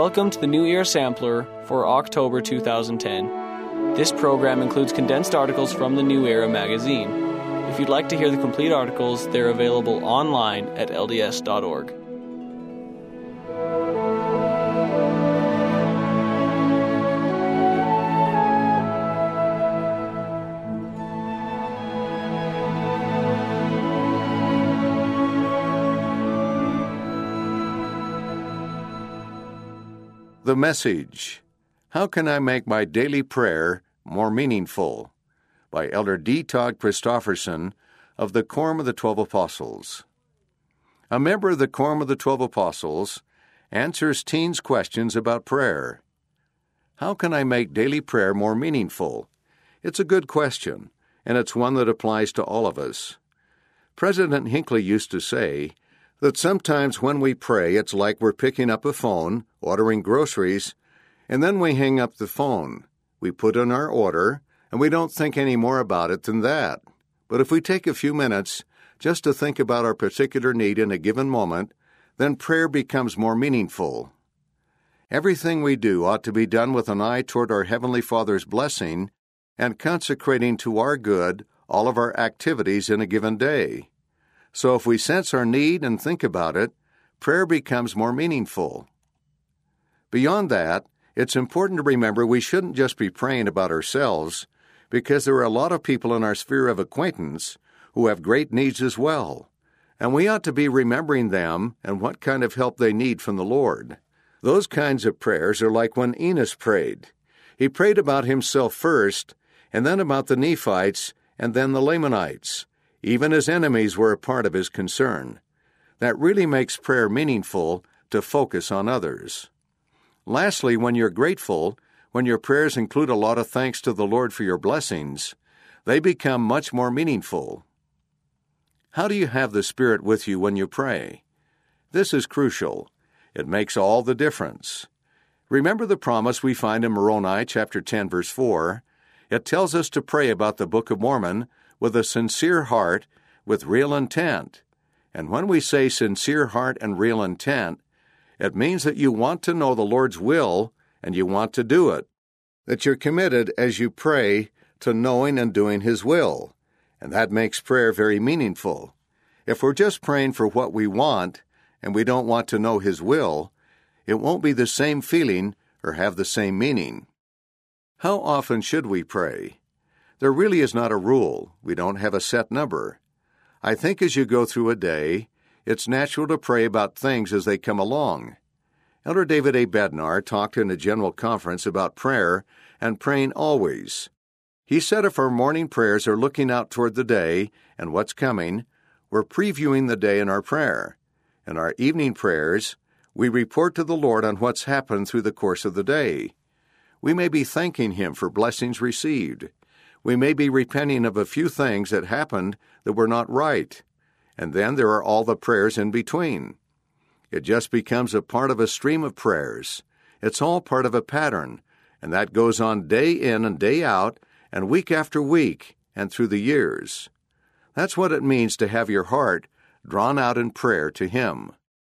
Welcome to the New Era Sampler for October 2010. This program includes condensed articles from the New Era magazine. If you'd like to hear the complete articles, they're available online at lds.org. The Message, How Can I Make My Daily Prayer More Meaningful? By Elder D. Todd Christofferson of the Quorum of the 12 Apostles. A member of the Quorum of the 12 Apostles answers teens' questions about prayer. How can I make daily prayer more meaningful? It's a good question, and it's one that applies to all of us. President Hinckley used to say that sometimes when we pray, it's like we're picking up a phone, ordering groceries, and then we hang up the phone. We put in our order, and we don't think any more about it than that. But if we take a few minutes just to think about our particular need in a given moment, then prayer becomes more meaningful. Everything we do ought to be done with an eye toward our Heavenly Father's blessing and consecrating to our good all of our activities in a given day. So if we sense our need and think about it, prayer becomes more meaningful. Beyond that, it's important to remember we shouldn't just be praying about ourselves, because there are a lot of people in our sphere of acquaintance who have great needs as well, and we ought to be remembering them and what kind of help they need from the Lord. Those kinds of prayers are like when Enos prayed. He prayed about himself first, and then about the Nephites, and then the Lamanites. Even his enemies were a part of his concern. That really makes prayer meaningful to focus on others. Lastly, when you're grateful, when your prayers include a lot of thanks to the Lord for your blessings, they become much more meaningful. How do you have the Spirit with you when you pray? This is crucial. It makes all the difference. Remember the promise we find in Moroni chapter 10, verse 4. It tells us to pray about the Book of Mormon with a sincere heart, with real intent. And when we say sincere heart and real intent, it means that you want to know the Lord's will and you want to do it, that you're committed as you pray to knowing and doing His will, and that makes prayer very meaningful. If we're just praying for what we want and we don't want to know His will, it won't be the same feeling or have the same meaning. How often should we pray? There really is not a rule. We don't have a set number. I think as you go through a day, it's natural to pray about things as they come along. Elder David A. Bednar talked in a general conference about prayer and praying always. He said if our morning prayers are looking out toward the day and what's coming, we're previewing the day in our prayer. In our evening prayers, we report to the Lord on what's happened through the course of the day. We may be thanking Him for blessings received. We may be repenting of a few things that happened that were not right, and then there are all the prayers in between. It just becomes a part of a stream of prayers. It's all part of a pattern, and that goes on day in and day out, and week after week, and through the years. That's what it means to have your heart drawn out in prayer to Him.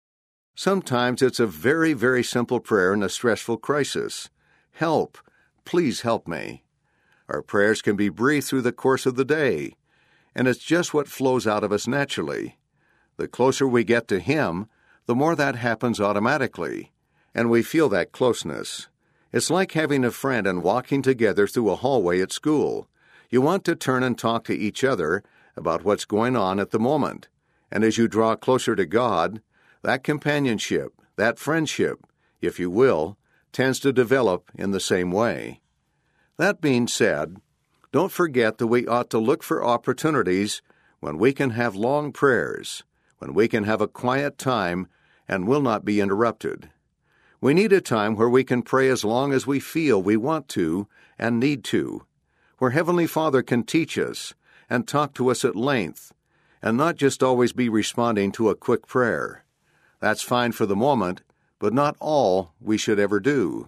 Sometimes it's a very, very simple prayer in a stressful crisis. Help, please help me. Our prayers can be breathed through the course of the day, and it's just what flows out of us naturally. The closer we get to Him, the more that happens automatically, and we feel that closeness. It's like having a friend and walking together through a hallway at school. You want to turn and talk to each other about what's going on at the moment, and as you draw closer to God, that companionship, that friendship, if you will, tends to develop in the same way. That being said, don't forget that we ought to look for opportunities when we can have long prayers, when we can have a quiet time and will not be interrupted. We need a time where we can pray as long as we feel we want to and need to, where Heavenly Father can teach us and talk to us at length, and not just always be responding to a quick prayer. That's fine for the moment, but not all we should ever do.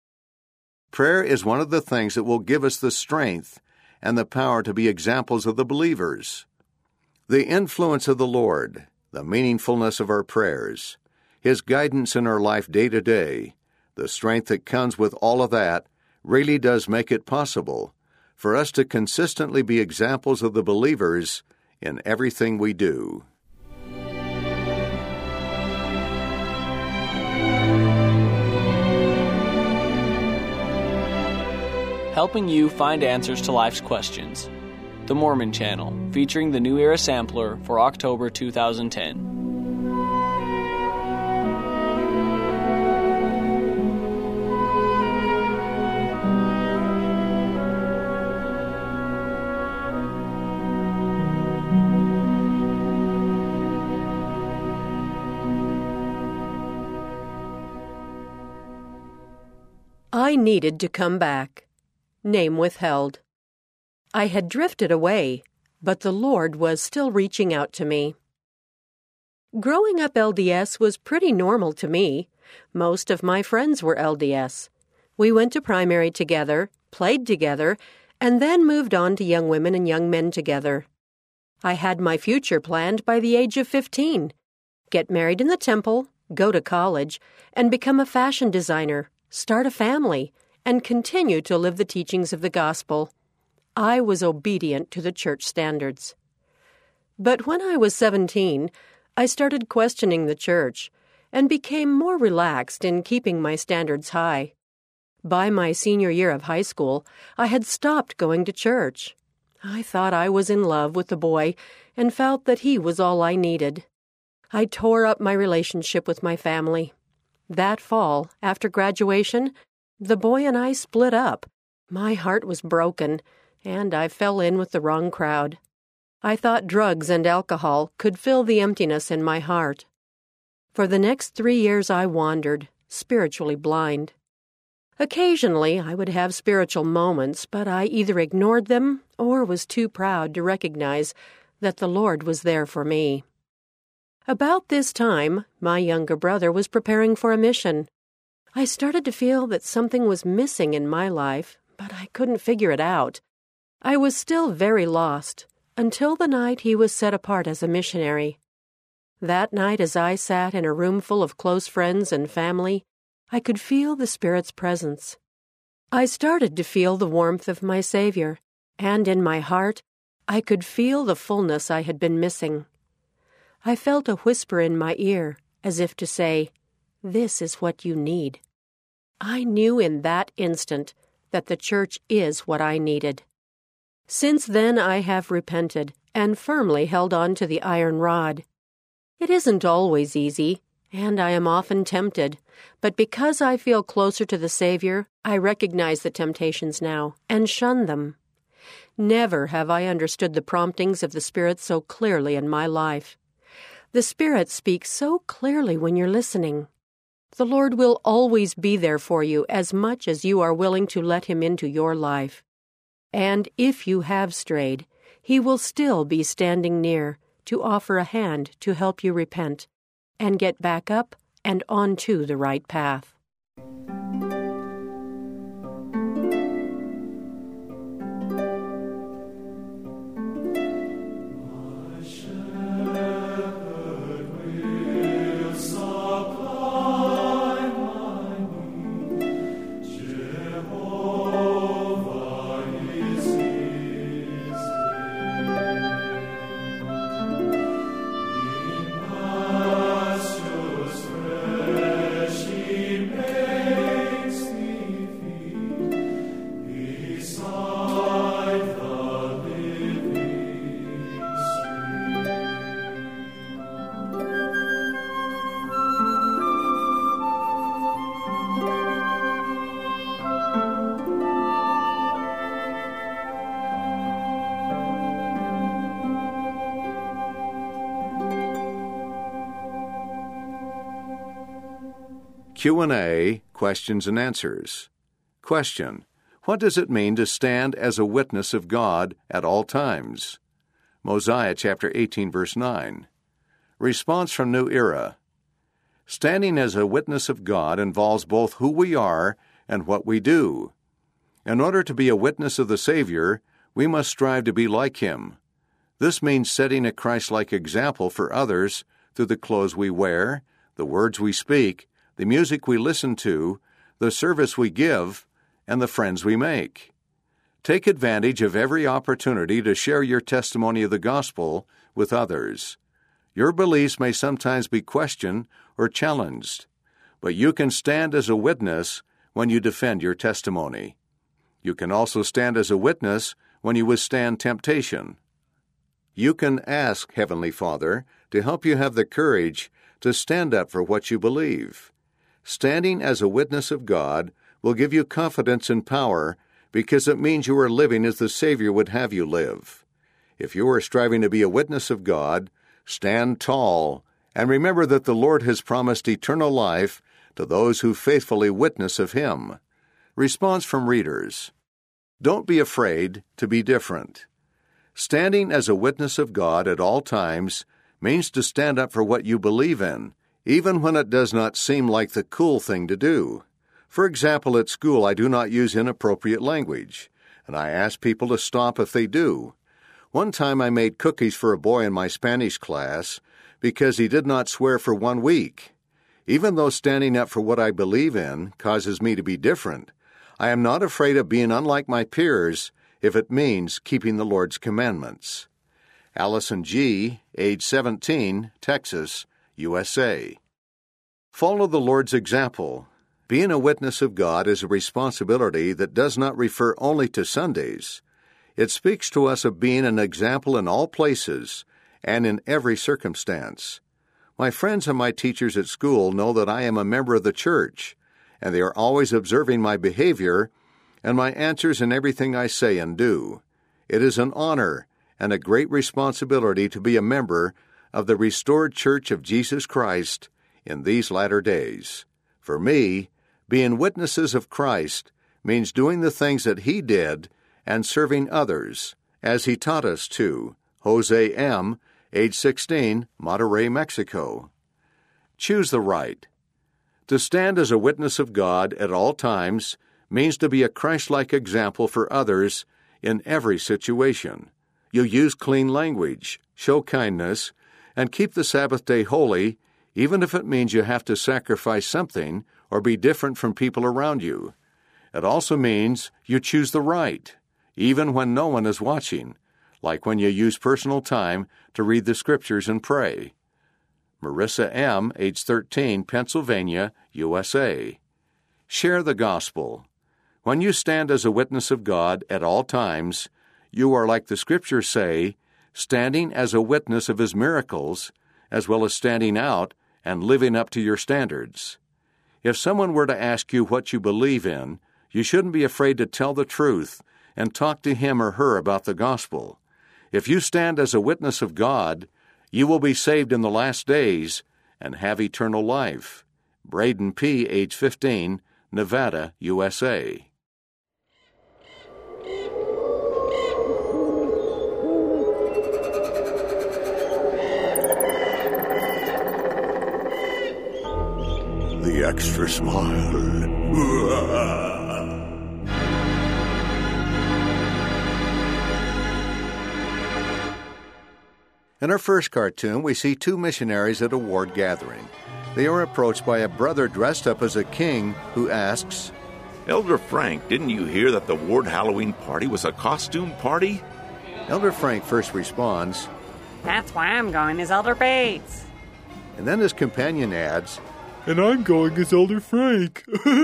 Prayer is one of the things that will give us the strength and the power to be examples of the believers. The influence of the Lord, the meaningfulness of our prayers, His guidance in our life day to day, The strength that comes with all of that really does make it possible for us to consistently be examples of the believers in everything we do. Helping you find answers to life's questions. The Mormon Channel, featuring the New Era Sampler for October 2010. I needed to come back. Name withheld. I had drifted away, but the Lord was still reaching out to me. Growing up LDS was pretty normal to me. Most of my friends were LDS. We went to primary together, played together, and then moved on to young women and young men together. I had my future planned by the age of 15. Get married in the temple, go to college, and become a fashion designer, start a family, and continue to live the teachings of the gospel. I was obedient to the church standards. But when I was 17, I started questioning the church and became more relaxed in keeping my standards high. By my senior year of high school, I had stopped going to church. I thought I was in love with the boy and felt that he was all I needed. I tore up my relationship with my family. That fall, after graduation, the boy and I split up. My heart was broken, and I fell in with the wrong crowd. I thought drugs and alcohol could fill the emptiness in my heart. For the next 3 years I wandered, spiritually blind. Occasionally I would have spiritual moments, but I either ignored them or was too proud to recognize that the Lord was there for me. About this time, my younger brother was preparing for a mission. I started to feel that something was missing in my life, but I couldn't figure it out. I was still very lost, until the night he was set apart as a missionary. That night, as I sat in a room full of close friends and family, I could feel the Spirit's presence. I started to feel the warmth of my Savior, and in my heart, I could feel the fullness I had been missing. I felt a whisper in my ear, as if to say, "This is what you need." I knew in that instant that the church is what I needed. Since then I have repented and firmly held on to the iron rod. It isn't always easy, and I am often tempted, but because I feel closer to the Savior, I recognize the temptations now and shun them. Never have I understood the promptings of the Spirit so clearly in my life. The Spirit speaks so clearly when you're listening. The Lord will always be there for you as much as you are willing to let Him into your life. And if you have strayed, He will still be standing near to offer a hand to help you repent and get back up and onto the right path. Q&A, questions and answers. Question: What does it mean to stand as a witness of God at all times? Mosiah chapter 18, verse 9. Response from New Era. Standing as a witness of God involves both who we are and what we do. In order to be a witness of the Savior, we must strive to be like Him. This means setting a Christ-like example for others through the clothes we wear, the words we speak, the music we listen to, the service we give, and the friends we make. Take advantage of every opportunity to share your testimony of the gospel with others. Your beliefs may sometimes be questioned or challenged, but you can stand as a witness when you defend your testimony. You can also stand as a witness when you withstand temptation. You can ask Heavenly Father to help you have the courage to stand up for what you believe. Standing as a witness of God will give you confidence and power because it means you are living as the Savior would have you live. If you are striving to be a witness of God, stand tall and remember that the Lord has promised eternal life to those who faithfully witness of Him. Response from readers. Don't be afraid to be different. Standing as a witness of God at all times means to stand up for what you believe in, even when it does not seem like the cool thing to do. For example, at school I do not use inappropriate language, and I ask people to stop if they do. One time I made cookies for a boy in my Spanish class because he did not swear for 1 week. Even though standing up for what I believe in causes me to be different, I am not afraid of being unlike my peers if it means keeping the Lord's commandments. Allison G., age 17, Texas, USA. Follow the Lord's example. Being a witness of God is a responsibility that does not refer only to Sundays. It speaks to us of being an example in all places and in every circumstance. My friends and my teachers at school know that I am a member of the church, and they are always observing my behavior and my answers in everything I say and do. It is an honor and a great responsibility to be a member of the restored Church of Jesus Christ in these latter days. For me, being witnesses of Christ means doing the things that He did and serving others, as He taught us to. Jose M., age 16, Monterrey, Mexico. Choose the right. To stand as a witness of God at all times means to be a Christ-like example for others in every situation. You use clean language, show kindness, and keep the Sabbath day holy, even if it means you have to sacrifice something or be different from people around you. It also means you choose the right, even when no one is watching, like when you use personal time to read the Scriptures and pray. Marissa M., age 13, Pennsylvania, USA. Share the gospel. When you stand as a witness of God at all times, you are, like the Scriptures say, standing as a witness of His miracles, as well as standing out and living up to your standards. If someone were to ask you what you believe in, you shouldn't be afraid to tell the truth and talk to him or her about the gospel. If you stand as a witness of God, you will be saved in the last days and have eternal life. Braden P., age 15, Nevada, USA. The extra smile. In our first cartoon, we see two missionaries at a ward gathering. They are approached by a brother dressed up as a king who asks, Elder Frank, didn't you hear that the ward Halloween party was a costume party? Elder Frank first responds, That's why I'm going as Elder Bates. And then his companion adds, And I'm going as Elder Frank.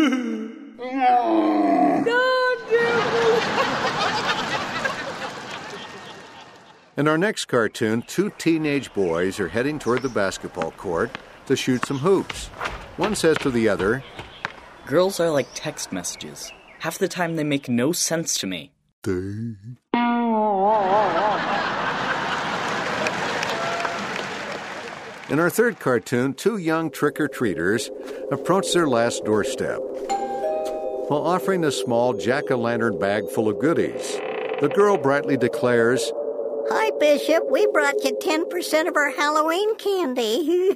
In our next cartoon, two teenage boys are heading toward the basketball court to shoot some hoops. One says to the other, Girls are like text messages. Half the time they make no sense to me. In our third cartoon, two young trick-or-treaters approach their last doorstep. While offering a small jack-o'-lantern bag full of goodies, the girl brightly declares, Hi, Bishop. We brought you 10% of our Halloween candy.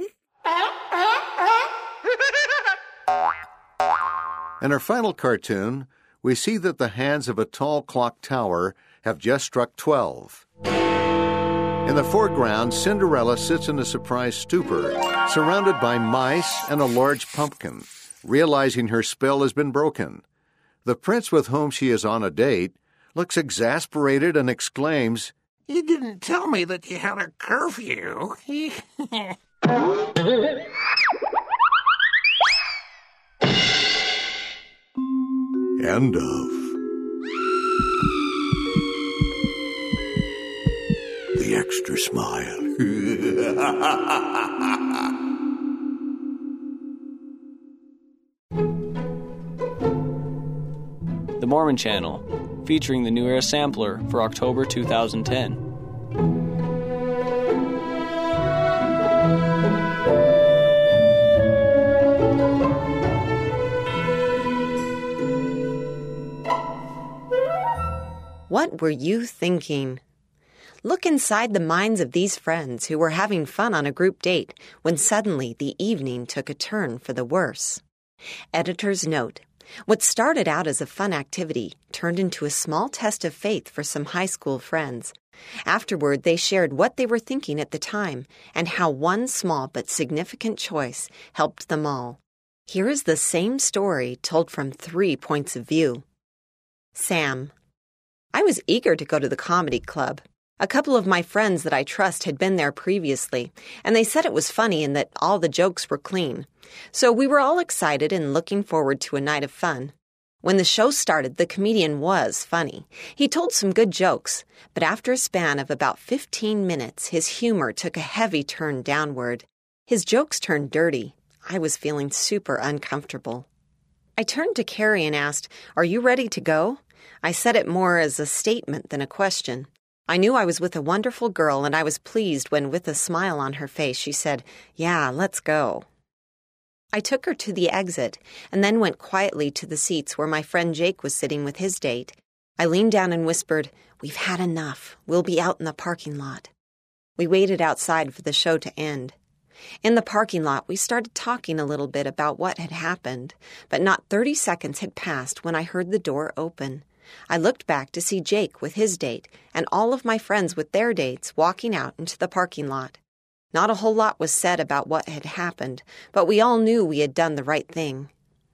In our final cartoon, we see that the hands of a tall clock tower have just struck 12. In the foreground, Cinderella sits in a surprised stupor, surrounded by mice and a large pumpkin. realizing her spell has been broken. The prince with whom she is on a date looks exasperated and exclaims, "You didn't tell me that you had a curfew." End of. The extra smile. The Mormon Channel, featuring the New Era Sampler for October 2010. What were you thinking? Look inside the minds of these friends who were having fun on a group date when suddenly the evening took a turn for the worse. Editor's note: what started out as a fun activity turned into a small test of faith for some high school friends. Afterward, they shared what they were thinking at the time and how one small but significant choice helped them all. Here is the same story told from 3 points of view. Sam: I was eager to go to the comedy club. A couple of my friends that I trust had been there previously, and they said it was funny and that all the jokes were clean. So we were all excited and looking forward to a night of fun. When the show started, the comedian was funny. He told some good jokes, but after a span of about 15 minutes, his humor took a heavy turn downward. His jokes turned dirty. I was feeling super uncomfortable. I turned to Carrie and asked, "Are you ready to go?" I said it more as a statement than a question. I knew I was with a wonderful girl, and I was pleased when, with a smile on her face, she said, "Yeah, let's go." I took her to the exit and then went quietly to the seats where my friend Jake was sitting with his date. I leaned down and whispered, "We've had enough. We'll be out in the parking lot." We waited outside for the show to end. In the parking lot, we started talking a little bit about what had happened, but not 30 seconds had passed when I heard the door open. I looked back to see Jake with his date and all of my friends with their dates walking out into the parking lot. Not a whole lot was said about what had happened, but we all knew we had done the right thing.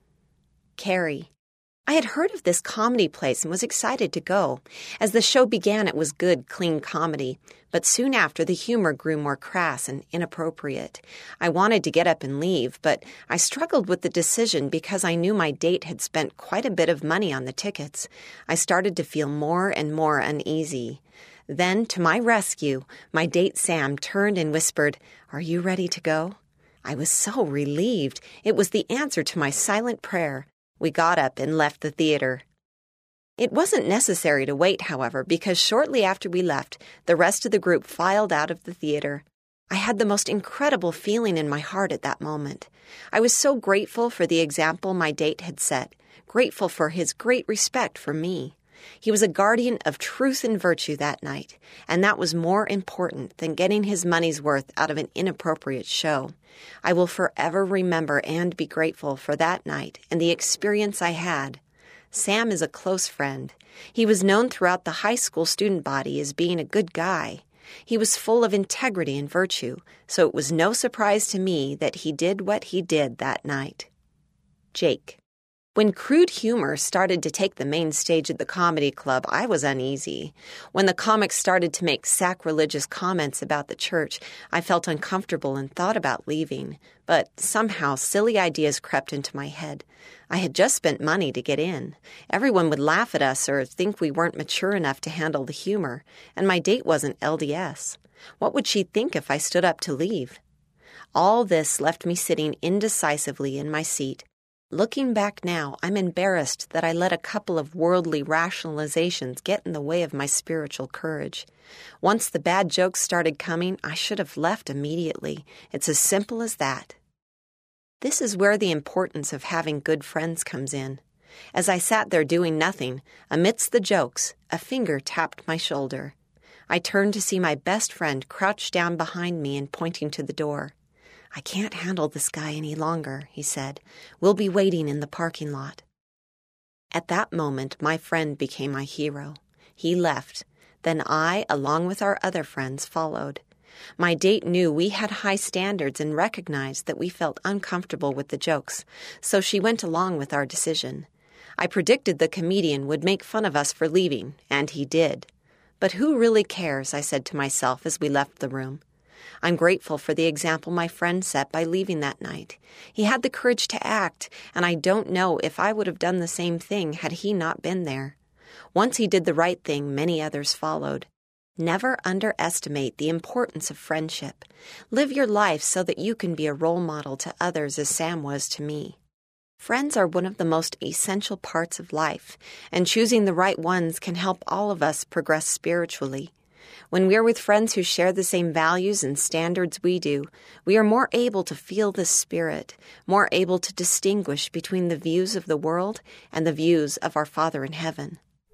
Carrie: I had heard of this comedy place and was excited to go. As the show began, it was good, clean comedy, but soon after, the humor grew more crass and inappropriate. I wanted to get up and leave, but I struggled with the decision because I knew my date had spent quite a bit of money on the tickets. I started to feel more and more uneasy. Then, to my rescue, my date Sam turned and whispered, "Are you ready to go?" I was so relieved. It was the answer to my silent prayer. We got up and left the theater. It wasn't necessary to wait, however, because shortly after we left, the rest of the group filed out of the theater. I had the most incredible feeling in my heart at that moment. I was so grateful for the example my date had set, grateful for his great respect for me. He was a guardian of truth and virtue that night, and that was more important than getting his money's worth out of an inappropriate show. I will forever remember and be grateful for that night and the experience I had. Sam is a close friend. He was known throughout the high school student body as being a good guy. He was full of integrity and virtue, so it was no surprise to me that he did what he did that night. Jake: When crude humor started to take the main stage at the comedy club, I was uneasy. When the comics started to make sacrilegious comments about the church, I felt uncomfortable and thought about leaving. But somehow silly ideas crept into my head. I had just spent money to get in. Everyone would laugh at us or think we weren't mature enough to handle the humor, and my date wasn't LDS. What would she think if I stood up to leave? All this left me sitting indecisively in my seat. Looking back now, I'm embarrassed that I let a couple of worldly rationalizations get in the way of my spiritual courage. Once the bad jokes started coming, I should have left immediately. It's as simple as that. This is where the importance of having good friends comes in. As I sat there doing nothing, amidst the jokes, a finger tapped my shoulder. I turned to see my best friend crouched down behind me and pointing to the door. "I can't handle this guy any longer," he said. "We'll be waiting in the parking lot." At that moment, my friend became my hero. He left. Then I, along with our other friends, followed. My date knew we had high standards and recognized that we felt uncomfortable with the jokes, so she went along with our decision. I predicted the comedian would make fun of us for leaving, and he did. But who really cares, I said to myself as we left the room. I'm grateful for the example my friend set by leaving that night. He had the courage to act, and I don't know if I would have done the same thing had he not been there. Once he did the right thing, many others followed. Never underestimate the importance of friendship. Live your life so that you can be a role model to others as Sam was to me. Friends are one of the most essential parts of life, and choosing the right ones can help all of us progress spiritually. When we're with friends who share the same values and standards we do, we are more able to feel the Spirit, more able to distinguish between the views of the world and the views of our Father in heaven.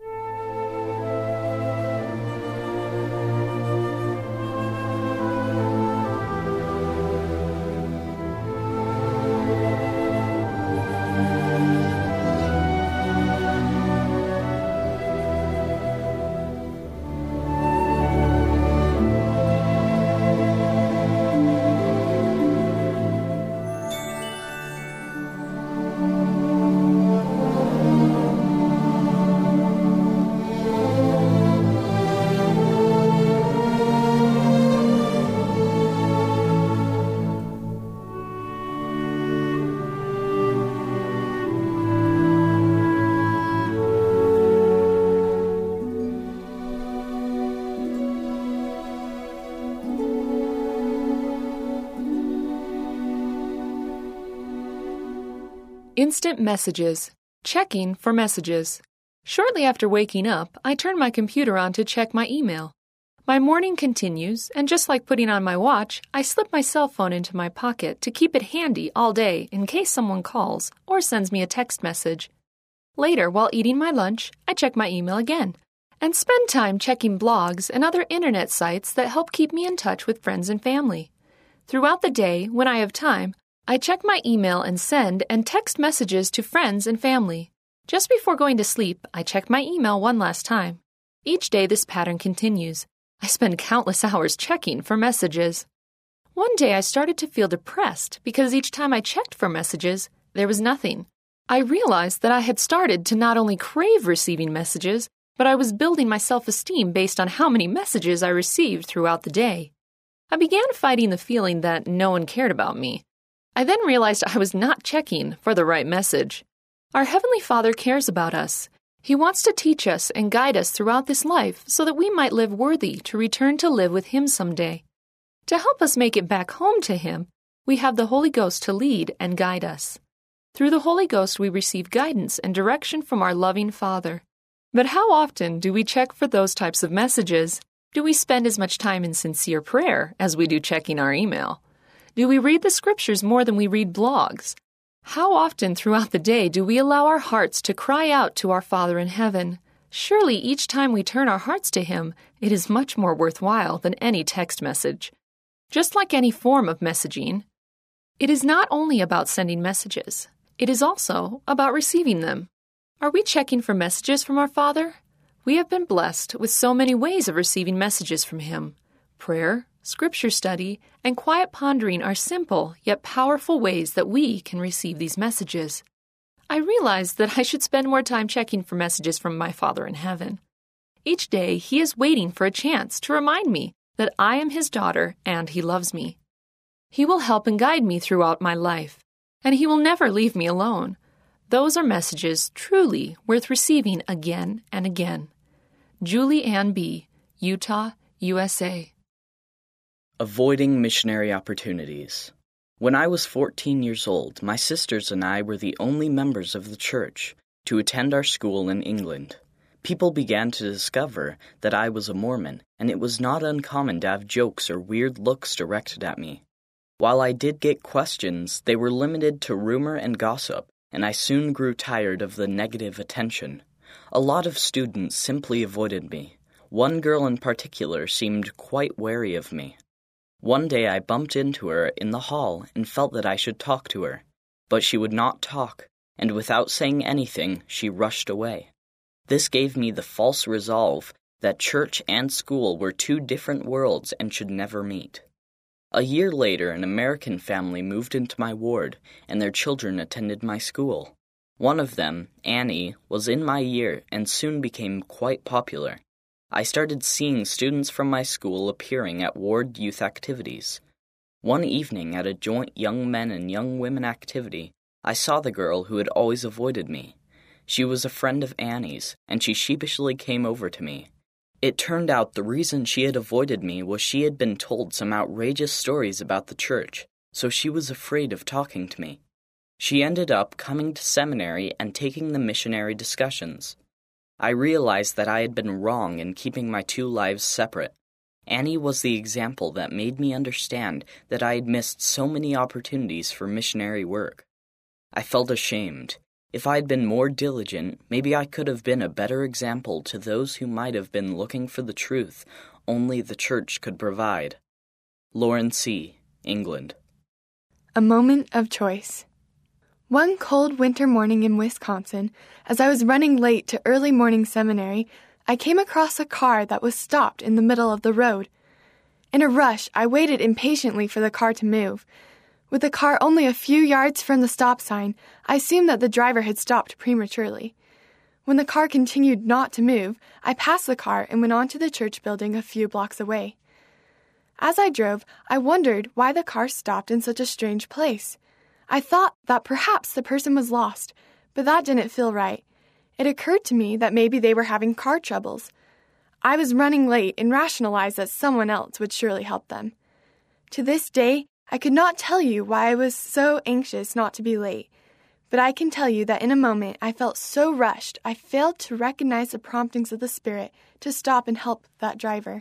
Instant messages. Checking for messages. Shortly after waking up, I turn my computer on to check my email. My morning continues, and just like putting on my watch, I slip my cell phone into my pocket to keep it handy all day in case someone calls or sends me a text message. Later, while eating my lunch, I check my email again and spend time checking blogs and other internet sites that help keep me in touch with friends and family. Throughout the day, when I have time, I check my email and send and text messages to friends and family. Just before going to sleep, I check my email one last time. Each day this pattern continues. I spend countless hours checking for messages. One day I started to feel depressed because each time I checked for messages, there was nothing. I realized that I had started to not only crave receiving messages, but I was building my self-esteem based on how many messages I received throughout the day. I began fighting the feeling that no one cared about me. I then realized I was not checking for the right message. Our Heavenly Father cares about us. He wants to teach us and guide us throughout this life so that we might live worthy to return to live with Him someday. To help us make it back home to Him, we have the Holy Ghost to lead and guide us. Through the Holy Ghost, we receive guidance and direction from our loving Father. But how often do we check for those types of messages? Do we spend as much time in sincere prayer as we do checking our email? Do we read the Scriptures more than we read blogs? How often throughout the day do we allow our hearts to cry out to our Father in heaven? Surely each time we turn our hearts to Him, it is much more worthwhile than any text message. Just like any form of messaging, it is not only about sending messages, it is also about receiving them. Are we checking for messages from our Father? We have been blessed with so many ways of receiving messages from Him. Prayer, Scripture study, and quiet pondering are simple yet powerful ways that we can receive these messages. I realized that I should spend more time checking for messages from my Father in heaven. Each day, He is waiting for a chance to remind me that I am His daughter and He loves me. He will help and guide me throughout my life, and He will never leave me alone. Those are messages truly worth receiving again and again. Julie Ann B., Utah, USA. Avoiding missionary opportunities. When I was 14 years old, my sisters and I were the only members of the church to attend our school in England. People began to discover that I was a Mormon, and it was not uncommon to have jokes or weird looks directed at me. While I did get questions, they were limited to rumor and gossip, and I soon grew tired of the negative attention. A lot of students simply avoided me. One girl in particular seemed quite wary of me. One day I bumped into her in the hall and felt that I should talk to her, but she would not talk, and without saying anything, she rushed away. This gave me the false resolve that church and school were two different worlds and should never meet. A year later, an American family moved into my ward, and their children attended my school. One of them, Annie, was in my year and soon became quite popular. I started seeing students from my school appearing at ward youth activities. One evening at a joint young men and young women activity, I saw the girl who had always avoided me. She was a friend of Annie's, and she sheepishly came over to me. It turned out the reason she had avoided me was she had been told some outrageous stories about the church, so she was afraid of talking to me. She ended up coming to seminary and taking the missionary discussions. I realized that I had been wrong in keeping my two lives separate. Annie was the example that made me understand that I had missed so many opportunities for missionary work. I felt ashamed. If I had been more diligent, maybe I could have been a better example to those who might have been looking for the truth only the church could provide. Lauren C., England. A moment of choice. One cold winter morning in Wisconsin, as I was running late to early morning seminary, I came across a car that was stopped in the middle of the road. In a rush, I waited impatiently for the car to move. With the car only a few yards from the stop sign, I assumed that the driver had stopped prematurely. When the car continued not to move, I passed the car and went on to the church building a few blocks away. As I drove, I wondered why the car stopped in such a strange place. I thought that perhaps the person was lost, but that didn't feel right. It occurred to me that maybe they were having car troubles. I was running late and rationalized that someone else would surely help them. To this day, I could not tell you why I was so anxious not to be late, but I can tell you that in a moment I felt so rushed I failed to recognize the promptings of the Spirit to stop and help that driver.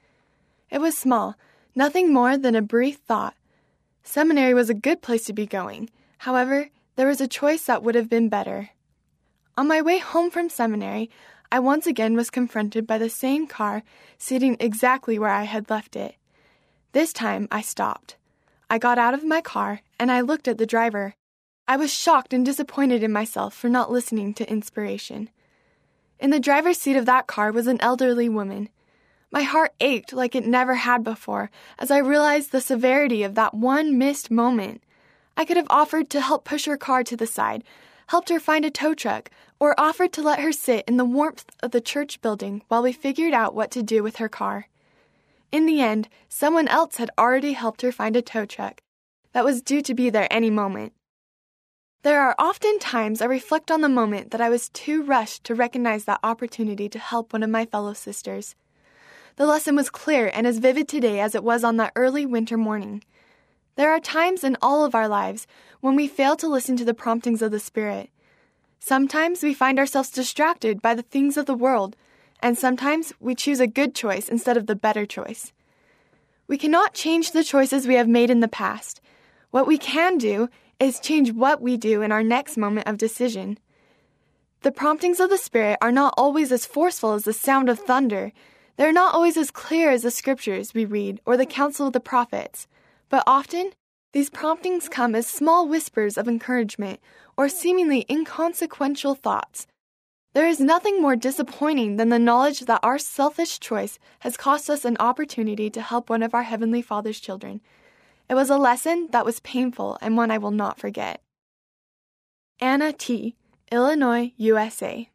It was small, nothing more than a brief thought. Seminary was a good place to be going. However, there was a choice that would have been better. On my way home from seminary, I once again was confronted by the same car sitting exactly where I had left it. This time, I stopped. I got out of my car, and I looked at the driver. I was shocked and disappointed in myself for not listening to inspiration. In the driver's seat of that car was an elderly woman. My heart ached like it never had before as I realized the severity of that one missed moment. I could have offered to help push her car to the side, helped her find a tow truck, or offered to let her sit in the warmth of the church building while we figured out what to do with her car. In the end, someone else had already helped her find a tow truck that was due to be there any moment. There are often times I reflect on the moment that I was too rushed to recognize that opportunity to help one of my fellow sisters. The lesson was clear and as vivid today as it was on that early winter morning. There are times in all of our lives when we fail to listen to the promptings of the Spirit. Sometimes we find ourselves distracted by the things of the world, and sometimes we choose a good choice instead of the better choice. We cannot change the choices we have made in the past. What we can do is change what we do in our next moment of decision. The promptings of the Spirit are not always as forceful as the sound of thunder. They are not always as clear as the scriptures we read or the counsel of the prophets, but often these promptings come as small whispers of encouragement or seemingly inconsequential thoughts. There is nothing more disappointing than the knowledge that our selfish choice has cost us an opportunity to help one of our Heavenly Father's children. It was a lesson that was painful and one I will not forget. Anna T., Illinois, USA.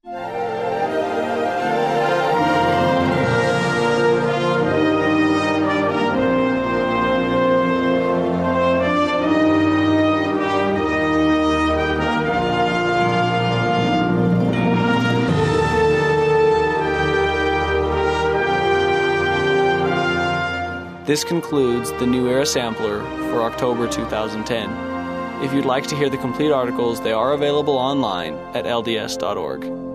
This concludes the New Era Sampler for October 2010. If you'd like to hear the complete articles, they are available online at lds.org.